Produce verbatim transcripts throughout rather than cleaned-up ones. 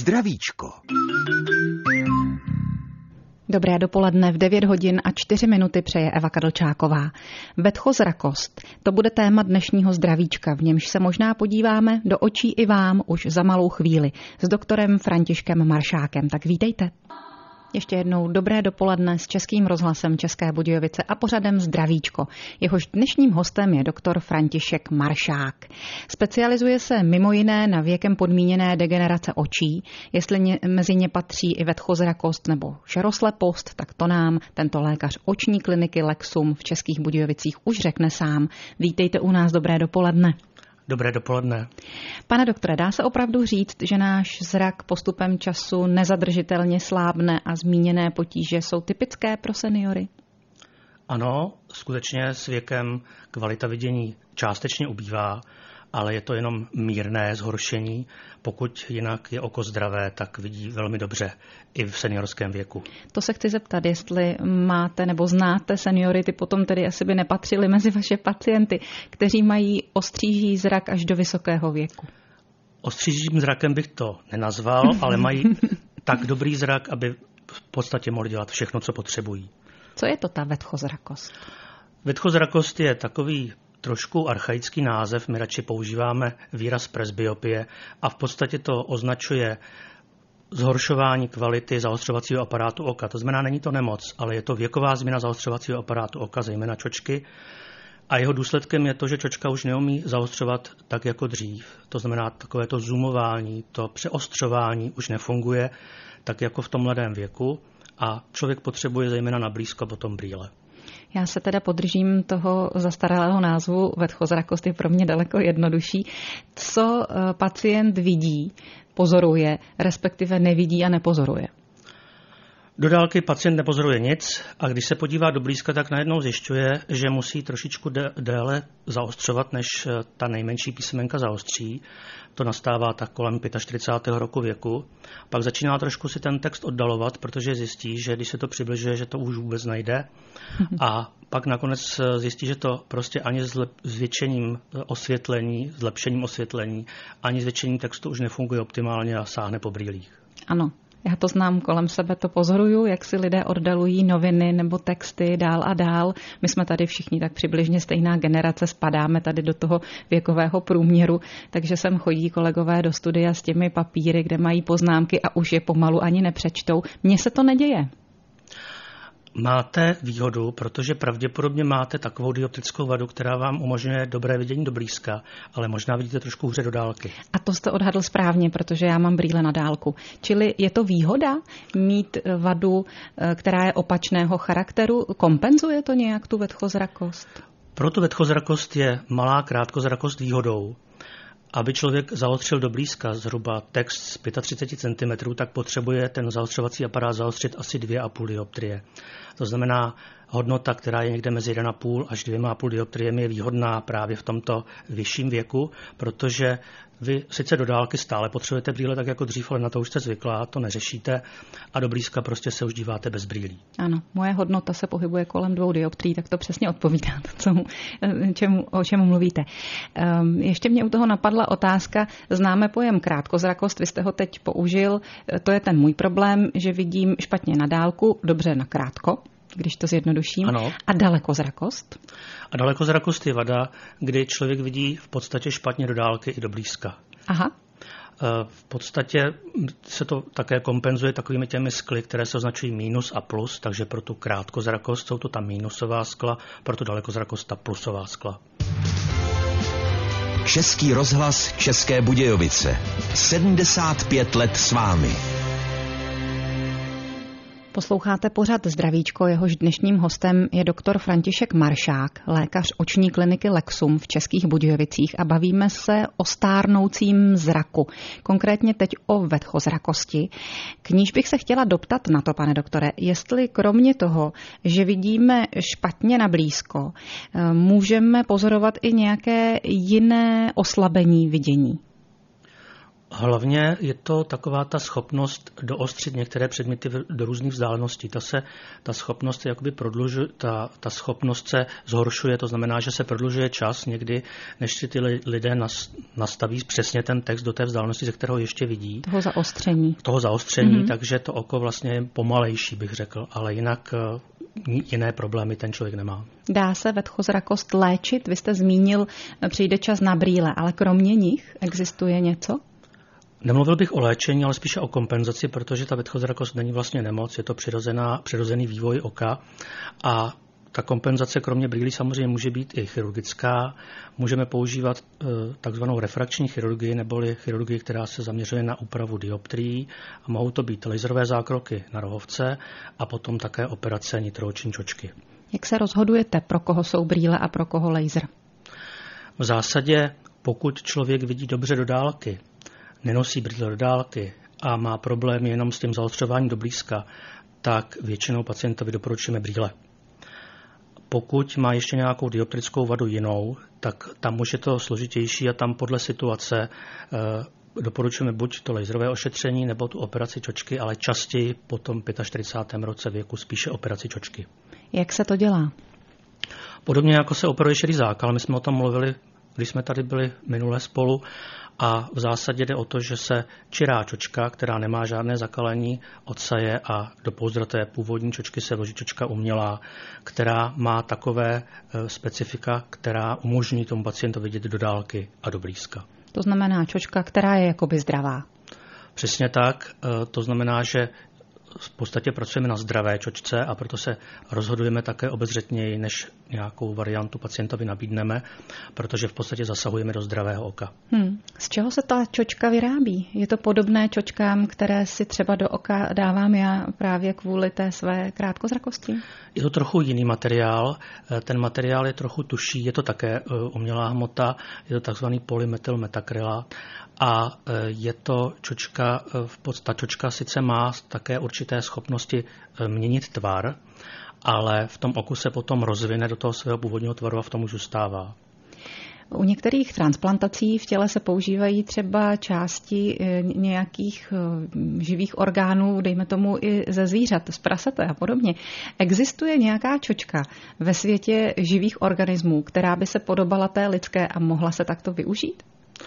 Zdravíčko. Dobré dopoledne, v devět hodin a čtyři minuty přeje Eva Kadlčáková. Vetchozrakost, to bude téma dnešního zdravíčka, v němž se možná podíváme do očí i vám už za malou chvíli s doktorem Františkem Maršákem. Tak vítejte. Ještě jednou dobré dopoledne s Českým rozhlasem České Budějovice a pořadem Zdravíčko. Jehož dnešním hostem je doktor František Maršák. Specializuje se mimo jiné na věkem podmíněné degenerace očí. Jestli ně, mezi ně patří i vetchozrakost nebo šeroslepost, tak to nám tento lékař oční kliniky Lexum v Českých Budějovicích už řekne sám. Vítejte u nás, dobré dopoledne. Dobré dopoledne. Pane doktore, dá se opravdu říct, že náš zrak postupem času nezadržitelně slábne a zmíněné potíže jsou typické pro seniory? Ano, skutečně s věkem kvalita vidění částečně ubývá, ale je to jenom mírné zhoršení. Pokud jinak je oko zdravé, tak vidí velmi dobře i v seniorském věku. To se chci zeptat, jestli máte nebo znáte seniory, ty potom tedy asi by nepatřili mezi vaše pacienty, kteří mají ostříží zrak až do vysokého věku. Ostřížím zrakem bych to nenazval, ale mají tak dobrý zrak, aby v podstatě mohli dělat všechno, co potřebují. Co je to ta vetchozrakost? Vetchozrakost je takový trošku archaický název, my radši používáme výraz presbyopie a v podstatě to označuje zhoršování kvality zaostřovacího aparátu oka. To znamená, není to nemoc, ale je to věková změna zaostřovacího aparátu oka, zejména čočky. A jeho důsledkem je to, že čočka už neumí zaostřovat tak jako dřív. To znamená, takové to zoomování, to přeostřování už nefunguje tak jako v tom mladém věku a člověk potřebuje zejména na blízko potom brýle. Já se teda podržím toho zastaralého názvu, vetchozrakost je pro mě daleko jednodušší. Co pacient vidí, pozoruje, respektive nevidí a nepozoruje? Do dálky pacient nepozoruje nic a když se podívá do blízka, tak najednou zjišťuje, že musí trošičku déle zaostřovat, než ta nejmenší písmenka zaostří. To nastává tak kolem čtyřicátého pátého roku věku. Pak začíná trošku si ten text oddalovat, protože zjistí, že když se to přibližuje, že to už vůbec nejde. A pak nakonec zjistí, že to prostě ani s zvětšením osvětlení, zlepšením osvětlení, ani zvětšením textu už nefunguje optimálně a sáhne po brýlích. Ano. Já to znám kolem sebe, to pozoruju, jak si lidé oddalují noviny nebo texty dál a dál. My jsme tady všichni tak přibližně stejná generace, spadáme tady do toho věkového průměru, takže sem chodí kolegové do studia s těmi papíry, kde mají poznámky a už je pomalu ani nepřečtou. Mně se to neděje. Máte výhodu, protože pravděpodobně máte takovou dioptrickou vadu, která vám umožňuje dobré vidění do blízka, ale možná vidíte trošku hůře do dálky. A to jste odhadl správně, protože já mám brýle na dálku. Čili je to výhoda mít vadu, která je opačného charakteru? Kompenzuje to nějak tu vetchozrakost? Pro tu vetchozrakost je malá krátkozrakost výhodou. Aby člověk zaostřil do blízka zhruba text z třicet pět centimetrů, tak potřebuje ten zaostřovací aparát zaostřit asi dvě a půl dioptrie. To znamená, hodnota, která je někde mezi jedna a půl až dvě a půl dioptriemi, je výhodná právě v tomto vyšším věku, protože vy sice do dálky stále potřebujete brýle tak jako dřív, ale na to už jste zvyklá, to neřešíte a do blízka prostě se už díváte bez brýlí. Ano, moje hodnota se pohybuje kolem dvou dioptrií, tak to přesně odpovídá tomu, čemu, o čemu mluvíte. Um, ještě mě u toho napadla otázka, známe pojem krátkozrakost, vy jste ho teď použil, to je ten můj problém, že vidím špatně na dálku, dobře na krátko, když to zjednoduším. Ano. A dalekozrakost? A dalekozrakost je vada, kdy člověk vidí v podstatě špatně do dálky i do blízka. Aha. V podstatě se to také kompenzuje takovými těmi skly, které se označují mínus a plus, takže pro tu krátkozrakost jsou to ta mínusová skla, pro tu dalekozrakost ta plusová skla. Český rozhlas České Budějovice. sedmdesát pět let s vámi. Posloucháte pořad Zdravíčko, jehož dnešním hostem je doktor František Maršák, lékař oční kliniky Lexum v Českých Budějovicích a bavíme se o stárnoucím zraku, konkrétně teď o vetchozrakosti. K níž bych se chtěla doptat na to, pane doktore, jestli kromě toho, že vidíme špatně na blízko, můžeme pozorovat i nějaké jiné oslabení vidění. Hlavně je to taková ta schopnost doostřit některé předměty do různých vzdáleností. Ta, se, ta schopnost se jakoby prodlužuje, ta, ta schopnost se zhoršuje, to znamená, že se prodlužuje čas někdy, než si ty lidé nas, nastaví přesně ten text do té vzdálenosti, ze kterého ještě vidí. Toho zaostření. Toho zaostření, mm-hmm. takže to oko vlastně je pomalejší, bych řekl, ale jinak jiné problémy ten člověk nemá. Dá se vedchozrakost léčit? Vy jste zmínil, přijde čas na brýle, ale kromě nich existuje něco? Nemluvil bych o léčení, ale spíše o kompenzaci, protože ta vedchozrakost není vlastně nemoc, je to přirozená, přirozený vývoj oka a ta kompenzace kromě brýlí samozřejmě může být i chirurgická. Můžeme používat e, takzvanou refrakční chirurgii, neboli chirurgii, která se zaměřuje na úpravu dioptrií. A mohou to být laserové zákroky na rohovce a potom také operace nitrooční čočky. Jak se rozhodujete, pro koho jsou brýle a pro koho laser? V zásadě, pokud člověk vidí dobře do dálky, nenosí brýle do dálky a má problémy jenom s tím zaostřováním do blízka, tak většinou pacientovi doporučíme brýle. Pokud má ještě nějakou dioptrickou vadu jinou, tak tam už je to složitější a tam podle situace e, doporučujeme buď to laserové ošetření nebo tu operaci čočky, ale častěji po tom čtyřicátém pátém roce věku spíše operaci čočky. Jak se to dělá? Podobně jako se operuje šedý zákal, my jsme o tom mluvili, když jsme tady byli minule spolu, a v zásadě jde o to, že se čirá čočka, která nemá žádné zakalení, odsaje a do pouzdra původní čočky se vloží čočka umělá, která má takové specifika, která umožní tomu pacientovi vidět do dálky a do blízka. To znamená čočka, která je jakoby zdravá. Přesně tak, to znamená, že v podstatě pracujeme na zdravé čočce a proto se rozhodujeme také obezřetněji, než nějakou variantu pacientovi nabídneme, protože v podstatě zasahujeme do zdravého oka. Hmm. Z čeho se ta čočka vyrábí? Je to podobné čočkám, které si třeba do oka dávám já právě kvůli té své krátkozrakosti? Je to trochu jiný materiál. Ten materiál je trochu tuší, je to také umělá hmota, je to takzvaný polymetylmetakrylat. A je to čočka, ta čočka sice má také určité schopnosti měnit tvar, ale v tom oku se potom rozvine do toho svého původního tvaru a v tom už zůstává. U některých transplantací v těle se používají třeba části nějakých živých orgánů, dejme tomu i ze zvířat, z prasete a podobně. Existuje nějaká čočka ve světě živých organismů, která by se podobala té lidské a mohla se takto využít?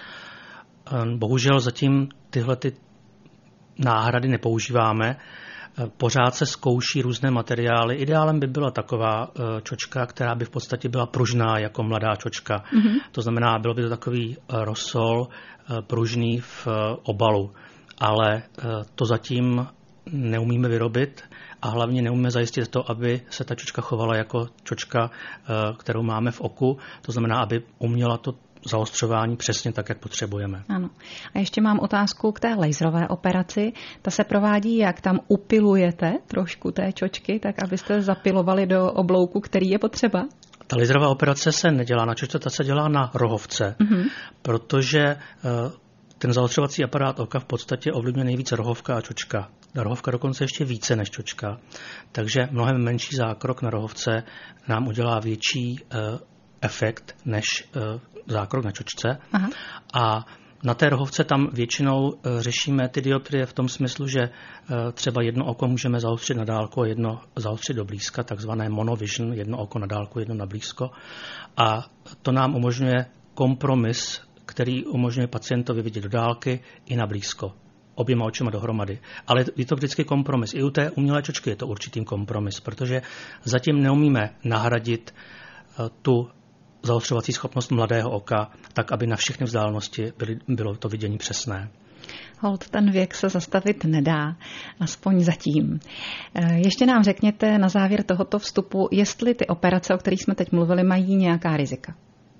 Bohužel zatím tyhle ty náhrady nepoužíváme. Pořád se zkouší různé materiály. Ideálem by byla taková čočka, která by v podstatě byla pružná jako mladá čočka. Mm-hmm. To znamená, bylo by to takový rosol pružný v obalu. Ale to zatím neumíme vyrobit a hlavně neumíme zajistit to, aby se ta čočka chovala jako čočka, kterou máme v oku. To znamená, aby uměla to zaostřování přesně tak, jak potřebujeme. Ano. A ještě mám otázku k té laserové operaci. Ta se provádí jak? Tam upilujete trošku té čočky, tak abyste zapilovali do oblouku, který je potřeba? Ta laserová operace se nedělá na čočce, ta se dělá na rohovce, mm-hmm. protože ten zaostřovací aparát oka v podstatě ovlivňuje nejvíce rohovka a čočka. Rohovka dokonce ještě více než čočka. Takže mnohem menší zákrok na rohovce nám udělá větší efekt než zákrok na čočce. Aha. A na té rohovce tam většinou řešíme ty dioptrie v tom smyslu, že třeba jedno oko můžeme zaostřit na dálku a jedno zaostřit do blízka, takzvané monovision, jedno oko na dálku, jedno na blízko. A to nám umožňuje kompromis, který umožňuje pacientovi vidět do dálky i na blízko. Oběma očima dohromady. Ale je to vždycky kompromis. I u té umělé čočky je to určitý kompromis, protože zatím neumíme nahradit tu zaostřovací schopnost mladého oka, tak aby na všechny vzdálenosti byly, bylo to vidění přesné. Hold, ten věk se zastavit nedá, aspoň zatím. Ještě nám řekněte na závěr tohoto vstupu, jestli ty operace, o kterých jsme teď mluvili, mají nějaká rizika.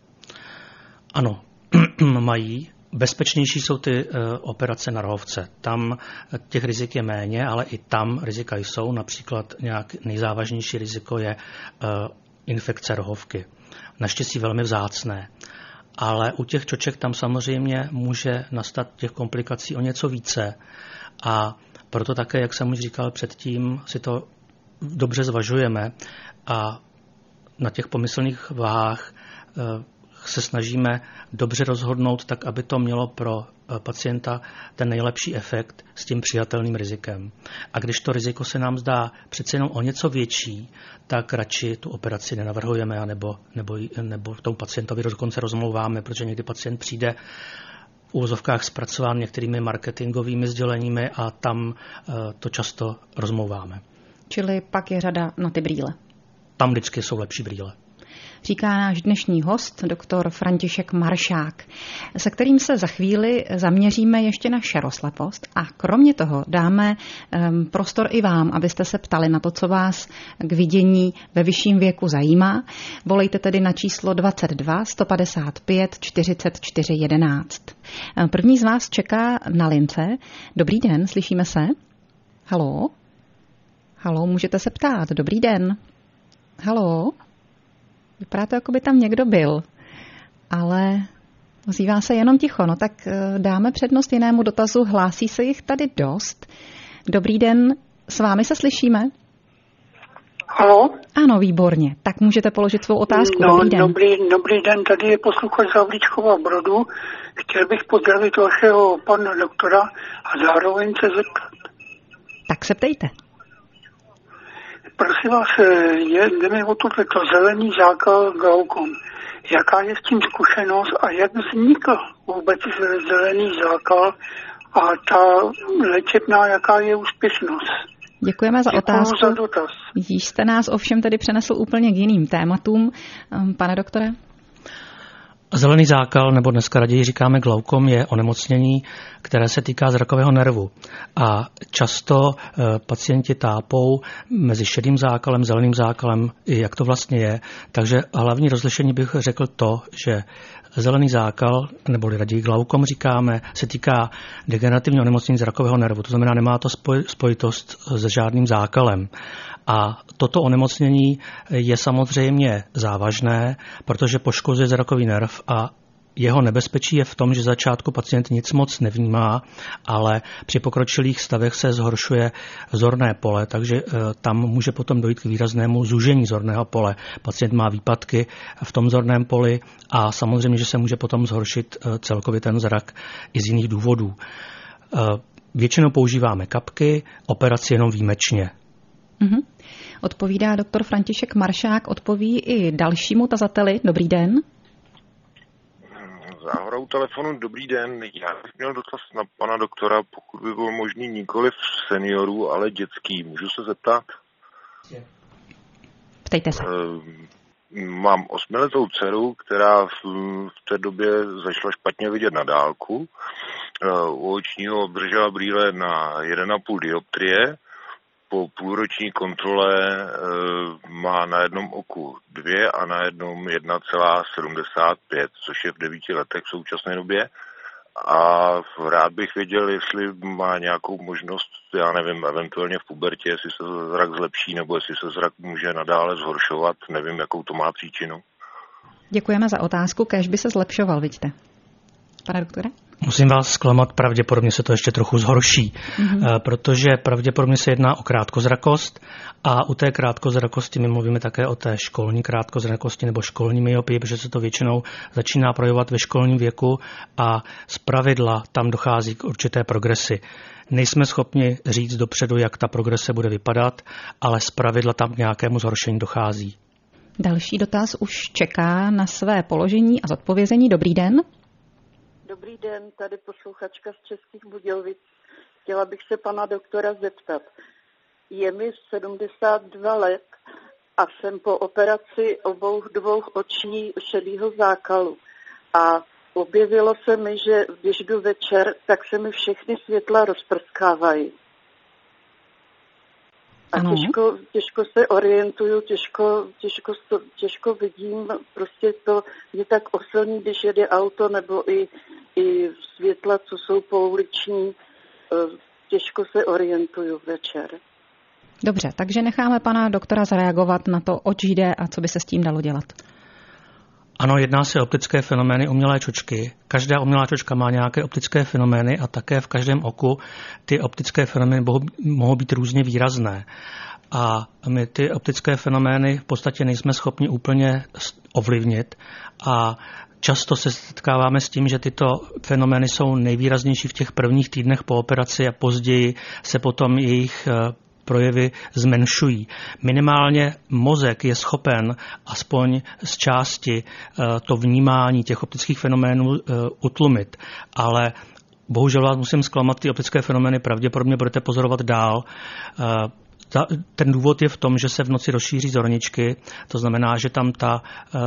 Ano, mají. Bezpečnější jsou ty uh, operace na rohovce. Tam těch rizik je méně, ale i tam rizika jsou. Například nějak nejzávažnější riziko je uh, infekce rohovky. Naštěstí velmi vzácné. Ale u těch čoček tam samozřejmě může nastat těch komplikací o něco více. A proto také, jak jsem už říkal předtím, si to dobře zvažujeme a na těch pomyslných váhách se snažíme dobře rozhodnout tak, aby to mělo pro pacienta ten nejlepší efekt s tím přijatelným rizikem. A když to riziko se nám zdá přece jenom o něco větší, tak radši tu operaci nenavrhujeme nebo, nebo, nebo tomu pacientovi dokonce rozmlouváme, protože někdy pacient přijde v úvozovkách zpracován některými marketingovými sděleními a tam to často rozmlouváme. Čili pak je řada na ty brýle. Tam vždycky jsou lepší brýle. Říká náš dnešní host, doktor František Maršák, se kterým se za chvíli zaměříme ještě na šeroslepost a kromě toho dáme um, prostor i vám, abyste se ptali na to, co vás k vidění ve vyšším věku zajímá. Volejte tedy na číslo dvacet dva sto padesát pět čtyřicet čtyři jedenáct. První z vás čeká na lince. Dobrý den, slyšíme se? Haló? Haló, můžete se ptát. Dobrý den. Haló? Vypadá to, jako by tam někdo byl, ale ozývá se jenom ticho. No tak dáme přednost jinému dotazu, hlásí se jich tady dost. Dobrý den, s vámi se slyšíme? Halo? Ano, výborně. Tak můžete položit svou otázku. No, dobrý den. Dobrý, dobrý den, tady je posluchač z Havlíčkova Brodu. Chtěl bych pozdravit vašeho pana doktora a zároveň se zeptat. Tak se ptejte. Prosím vás, je, jde mi o to, to zelený zákal glaukom. Jaká je s tím zkušenost a jak vznikl vůbec zelený zákal a ta léčebná, jaká je úspěšnost? Děkujeme za Děkuju otázku. za dotaz. Již jste nás ovšem tedy přenesl úplně k jiným tématům. Pane doktore? Zelený zákal, nebo dneska raději říkáme glaukom, je onemocnění, které se týká zrakového nervu. A často e, pacienti tápou mezi šedým zákalem, zeleným zákalem, jak to vlastně je. Takže hlavní rozlišení bych řekl to, že zelený zákal, nebo raději glaukom říkáme, se týká degenerativního onemocnění zrakového nervu. To znamená, nemá to spoj, spojitost s žádným zákalem. A toto onemocnění je samozřejmě závažné, protože poškozuje zrakový nerv a jeho nebezpečí je v tom, že začátku pacient nic moc nevnímá, ale při pokročilých stavech se zhoršuje zorné pole, takže tam může potom dojít k výraznému zúžení zorného pole. Pacient má výpadky v tom zorném poli a samozřejmě, že se může potom zhoršit celkově ten zrak i z jiných důvodů. Většinou používáme kapky, operaci jenom výjimečně. Mm-hmm. Odpovídá doktor František Maršák, odpoví i dalšímu tazateli. Dobrý den. Záhorou telefonu, dobrý den. Já bych měl dotaz na pana doktora, pokud by byl možný nikoliv seniorů, ale dětský. Můžu se zeptat? Ptejte se. Mám osmiletou dceru, která v té době začala špatně vidět na dálku. U očního obdržela brýle na jedna celá pět dioptrie. Po půlroční kontrole e, má na jednom oku dvě a na jednom jedna celá sedmdesát pět, což je v devíti letech v současné době. A rád bych věděl, jestli má nějakou možnost, já nevím, eventuálně v pubertě, jestli se zrak zlepší, nebo jestli se zrak může nadále zhoršovat, nevím, jakou to má příčinu. Děkujeme za otázku, kéž by se zlepšoval, vidíte. Pane doktore? Musím vás zklamat, pravděpodobně se to ještě trochu zhorší, mm-hmm. protože pravděpodobně se jedná o krátkozrakost a u té krátkozrakosti my mluvíme také o té školní krátkozrakosti nebo školní myopii, protože se to většinou začíná projevovat ve školním věku a zpravidla tam dochází k určité progresi. Nejsme schopni říct dopředu, jak ta progrese bude vypadat, ale zpravidla tam k nějakému zhoršení dochází. Další dotaz už čeká na své položení a zodpovězení. Dobrý den. Dobrý den, tady posluchačka z Českých Budějovic. Chtěla bych se pana doktora zeptat. Je mi sedmdesát dva let a jsem po operaci obou dvou očí šedého zákalu. A objevilo se mi, že když jdu večer, tak se mi všechny světla rozprskávají. A těžko, těžko se orientuju, těžko, těžko, těžko vidím, prostě to je tak osilný, když jede auto, nebo i, i světla, co jsou pouliční, těžko se orientuju večer. Dobře, takže necháme pana doktora zareagovat na to, oč jde a co by se s tím dalo dělat. Ano, jedná se o optické fenomény umělé čočky. Každá umělá čočka má nějaké optické fenomény a také v každém oku ty optické fenomény mohou být různě výrazné. A my ty optické fenomény v podstatě nejsme schopni úplně ovlivnit a Často se setkáváme s tím, že tyto fenomény jsou nejvýraznější v těch prvních týdnech po operaci a později se potom jejich projevy zmenšují. Minimálně mozek je schopen aspoň z části to vnímání těch optických fenoménů utlumit, ale bohužel vás musím zklamat, ty optické fenomény pravděpodobně budete pozorovat dál. Ten důvod je v tom, že se v noci rozšíří zorničky, to znamená, že tam ta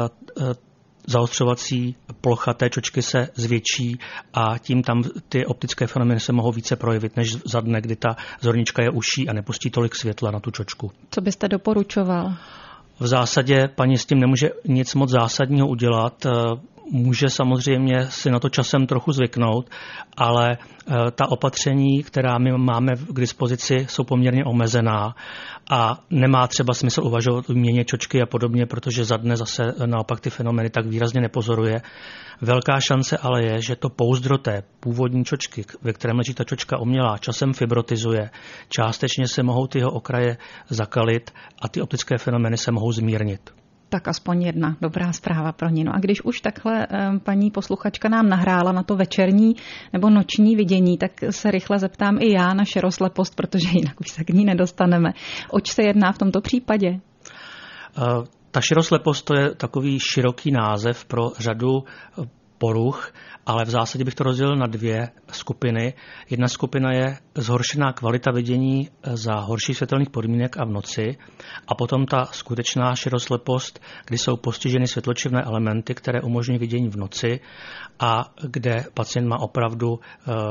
zaostřovací plocha té čočky se zvětší a tím tam ty optické fenomény se mohou více projevit, než za dne, kdy ta zornička je uší a nepustí tolik světla na tu čočku. Co byste doporučoval? V zásadě paní s tím nemůže nic moc zásadního udělat. Může samozřejmě si na to časem trochu zvyknout, ale ta opatření, která my máme k dispozici, jsou poměrně omezená a nemá třeba smysl uvažovat o měně čočky a podobně, protože za dne zase naopak ty fenomény tak výrazně nepozoruje. Velká šance ale je, že to pouzdro té původní čočky, ve kterém leží ta čočka umělá, časem fibrotizuje. Částečně se mohou ty jeho okraje zakalit a ty optické fenomény se mohou zmírnit. Tak aspoň jedna dobrá zpráva pro ní. No a když už takhle paní posluchačka nám nahrála na to večerní nebo noční vidění, tak se rychle zeptám i já na široslepost, protože jinak už se k ní nedostaneme. Oč se jedná v tomto případě? Uh, ta široslepost to je takový široký název pro řadu poruch, ale v zásadě bych to rozdělil na dvě skupiny. Jedna skupina je zhoršená kvalita vidění za horších světelných podmínek a v noci a potom ta skutečná široslepost, kdy jsou postiženy světločivné elementy, které umožňují vidění v noci a kde pacient má opravdu uh,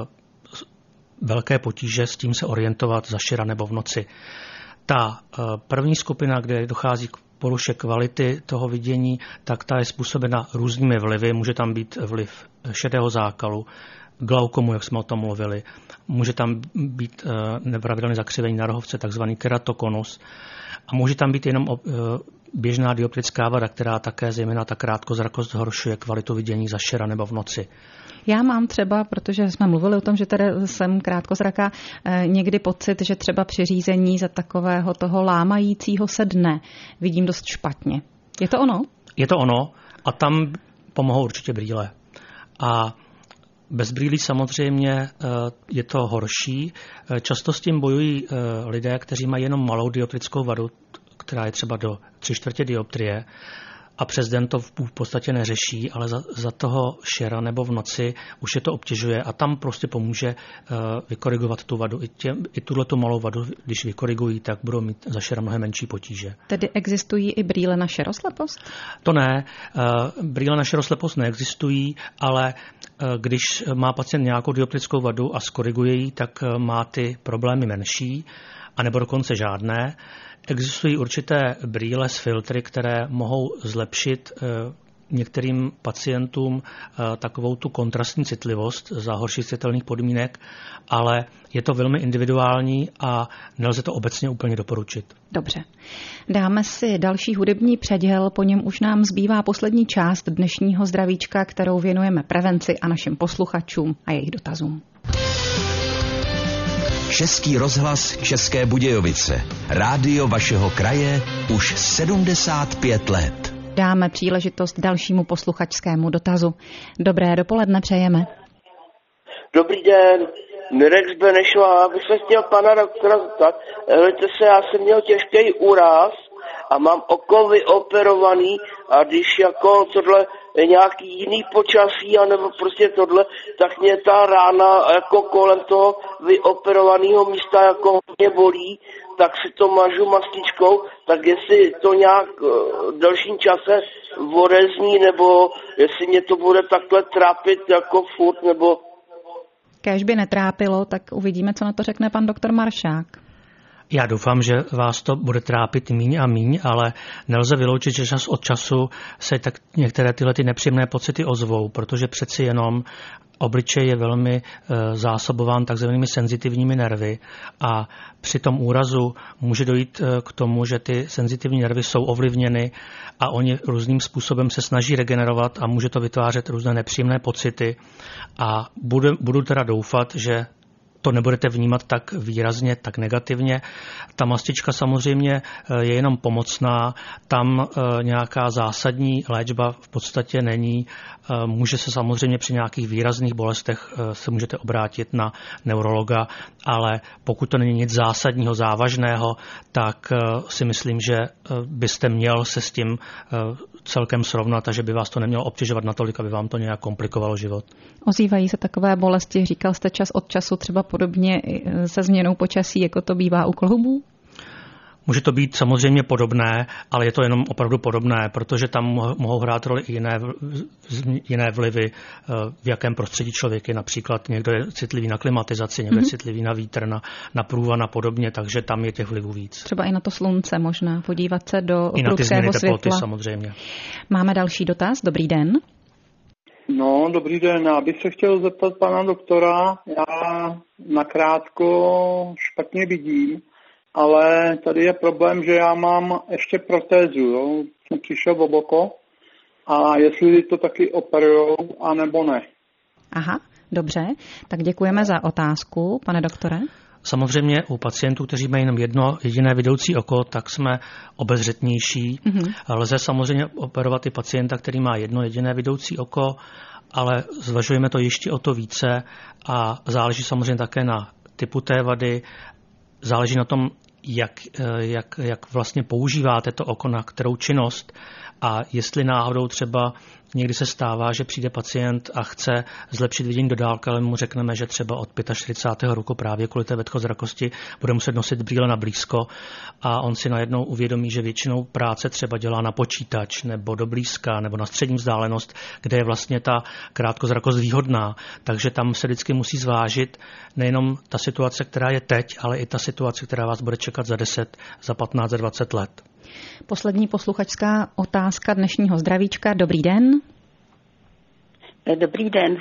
velké potíže s tím se orientovat za šira nebo v noci. Ta uh, první skupina, kde dochází k poruše kvality toho vidění, tak ta je způsobena různými vlivy. Může tam být vliv šedého zákalu, glaukomu, jak jsme o tom mluvili. Může tam být nepravidelné zakřivení na rohovce, takzvaný keratokonus. A může tam být jenom běžná dioptrická vada, která také zejména ta krátkozrakost zhoršuje kvalitu vidění za šera nebo v noci. Já mám třeba, protože jsme mluvili o tom, že tady jsem krátkozraká, někdy pocit, že třeba při řízení za takového toho lámajícího se dne vidím dost špatně. Je to ono? Je to ono a tam pomohou určitě brýle. A bez brýlí samozřejmě je to horší. Často s tím bojují lidé, kteří mají jenom malou dioptrickou vadu, která je třeba do tři čtvrtě dioptrie, a přes den to v podstatě neřeší, ale za, za toho šera nebo v noci už je to obtěžuje a tam prostě pomůže uh, vykorigovat tu vadu. I, tě, i tuhletu malou vadu, když vykorigují, tak budou mít za šera mnohem menší potíže. Tedy existují i brýle na široslepost? To ne. Uh, brýle na široslepost neexistují, ale uh, když má pacient nějakou dioptrickou vadu a skoriguje ji, tak uh, má ty problémy menší, anebo dokonce žádné. Existují určité brýle s filtry, které mohou zlepšit některým pacientům takovou tu kontrastní citlivost za horších světelných podmínek, ale je to velmi individuální a nelze to obecně úplně doporučit. Dobře. Dáme si další hudební předěl, po něm už nám zbývá poslední část dnešního zdravíčka, kterou věnujeme prevenci a našim posluchačům a jejich dotazům. Český rozhlas České Budějovice. Rádio vašeho kraje už sedmdesát pět let. Dáme příležitost dalšímu posluchačskému dotazu. Dobré dopoledne přejeme. Dobrý den, Mirek z Benešova. Bych se chtěl pana doktora zeptat. Hledajte se, já jsem měl těžký úraz a mám oko vyoperovaný a když jako tohle nějaký jiný počasí, anebo prostě tohle, tak mě ta rána jako kolem toho vyoperovaného místa jako hodně bolí, tak si to mažu mastičkou, tak jestli to nějak v delším čase odezní, nebo jestli mě to bude takhle trápit jako furt, nebo... Kéž by netrápilo, tak uvidíme, co na to řekne pan doktor Maršák. Já doufám, že vás to bude trápit míň a míň, ale nelze vyloučit, že čas od času se tak některé tyhle ty nepříjemné pocity ozvou, protože přeci jenom obličej je velmi zásobován takzvanými senzitivními nervy a při tom úrazu může dojít k tomu, že ty senzitivní nervy jsou ovlivněny a oni různým způsobem se snaží regenerovat a může to vytvářet různé nepříjemné pocity a budu, budu teda doufat, že to nebudete vnímat tak výrazně, tak negativně. Ta mastička samozřejmě je jenom pomocná, tam nějaká zásadní léčba v podstatě není. Může se samozřejmě při nějakých výrazných bolestech se můžete obrátit na neurologa, ale pokud to není nic zásadního, závažného, tak si myslím, že byste měl se s tím celkem srovnat a že by vás to nemělo obtěžovat natolik, aby vám to nějak komplikovalo život. Ozývají se takové bolesti, říkal jste čas od času třeba podobně se změnou počasí, jako to bývá u kloubů? Může to být samozřejmě podobné, ale je to jenom opravdu podobné, protože tam mohou hrát roli i jiné, jiné vlivy, v jakém prostředí člověk je. Například někdo je citlivý na klimatizaci, někdo je citlivý na vítr, na, na průvan a podobně, takže tam je těch vlivů víc. Třeba i na to slunce možná, podívat se do i na ty změny teploty světla. Samozřejmě. Máme další dotaz. Dobrý den. No, dobrý den. Já bych se chtěl zeptat pana doktora. Já nakrátko špatně vidím, ale tady je problém, že já mám ještě protézu. Jo? Jsem přišel o oko a jestli to taky operujou, anebo ne. Aha, dobře. Tak děkujeme za otázku, pane doktore. Samozřejmě u pacientů, kteří mají jenom jedno jediné vidoucí oko, tak jsme obezřetnější. Mm-hmm. Lze samozřejmě operovat i pacienta, který má jedno jediné vidoucí oko, ale zvažujeme to ještě o to více a záleží samozřejmě také na typu té vady, záleží na tom, jak, jak, jak vlastně používáte to oko, na kterou činnost a jestli náhodou třeba někdy se stává, že přijde pacient a chce zlepšit vidění do dálky, ale mu řekneme, že třeba od čtyřicátého pátého roku právě kvůli té vedkozrakosti bude muset nosit brýle na blízko a on si najednou uvědomí, že většinou práce třeba dělá na počítač nebo do blízka nebo na střední vzdálenost, kde je vlastně ta krátkozrakost výhodná. Takže tam se vždycky musí zvážit nejenom ta situace, která je teď, ale i ta situace, která vás bude čekat za deset, za patnáct, za dvacet let. Poslední posluchačská otázka dnešního zdravíčka. Dobrý den. Dobrý den.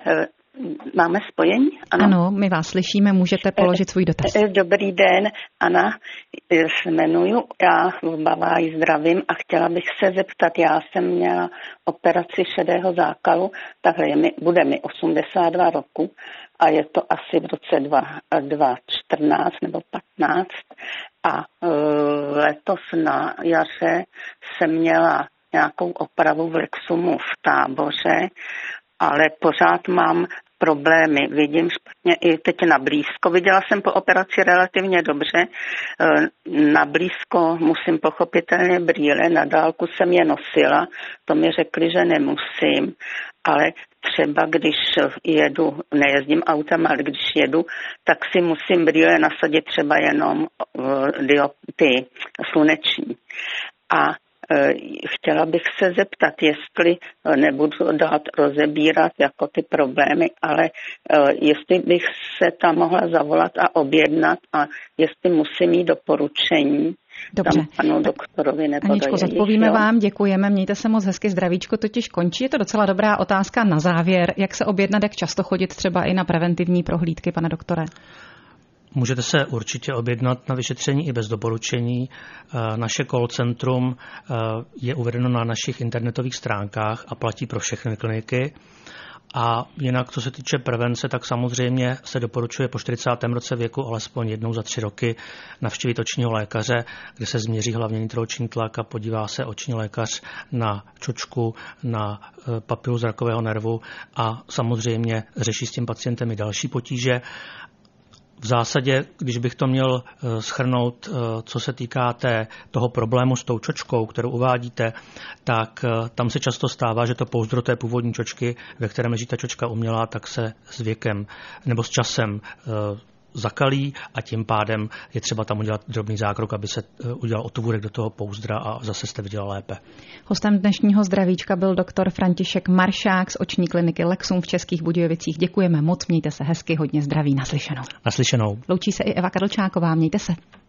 Máme spojení? Ano, ano, my vás slyšíme, můžete položit svůj dotaz. Dobrý den, Anna, se jmenuju, já v Baváji zdravím a chtěla bych se zeptat, já jsem měla operaci šedého zákalu, takhle je mi, bude mi osmdesát dva roku a je to asi v roce dva tisíce čtrnáct nebo patnáct a e, letos na jaře jsem měla nějakou opravu v Lexumu v Táboře, ale pořád mám problémy. Vidím špatně i teď na blízko. Viděla jsem po operaci relativně dobře. Na blízko musím pochopitelně brýle, na dálku jsem je nosila. To mi řekli, že nemusím, ale třeba když jedu, nejezdím autem, ale když jedu, tak si musím brýle nasadit třeba jenom ty sluneční. A chtěla bych se zeptat, jestli nebudu dát rozebírat jako ty problémy, ale jestli bych se tam mohla zavolat a objednat a jestli musím mít doporučení. Dobře. Tam panu doktorovi nebo Aničko, zodpovíme vám, děkujeme, mějte se moc hezky, zdravíčko totiž končí. Je to docela dobrá otázka na závěr. Jak se objednat, jak často chodit třeba i na preventivní prohlídky, pane doktore? Můžete se určitě objednat na vyšetření i bez doporučení. Naše call centrum je uvedeno na našich internetových stránkách a platí pro všechny kliniky. A jinak, co se týče prevence, tak samozřejmě se doporučuje po čtyřicátém roce věku alespoň jednou za tři roky navštívit očního lékaře, kde se změří hlavně nitrooční tlak a podívá se oční lékař na čočku, na papilu zrakového nervu a samozřejmě řeší s tím pacientem i další potíže. V zásadě, když bych to měl shrnout, co se týká té, toho problému s tou čočkou, kterou uvádíte, tak tam se často stává, že to pouzdro té původní čočky, ve kterém leží ta čočka umělá, tak se s věkem nebo s časem zakalí a tím pádem je třeba tam udělat drobný zákrok, aby se udělal otvůrek do toho pouzdra a zase jste viděla lépe. Hostem dnešního zdravíčka byl doktor František Maršák z oční kliniky Lexum v Českých Budějovicích. Děkujeme moc, mějte se hezky, hodně zdraví, naslyšenou. Naslyšenou. Loučí se i Eva Kadlčáková, mějte se.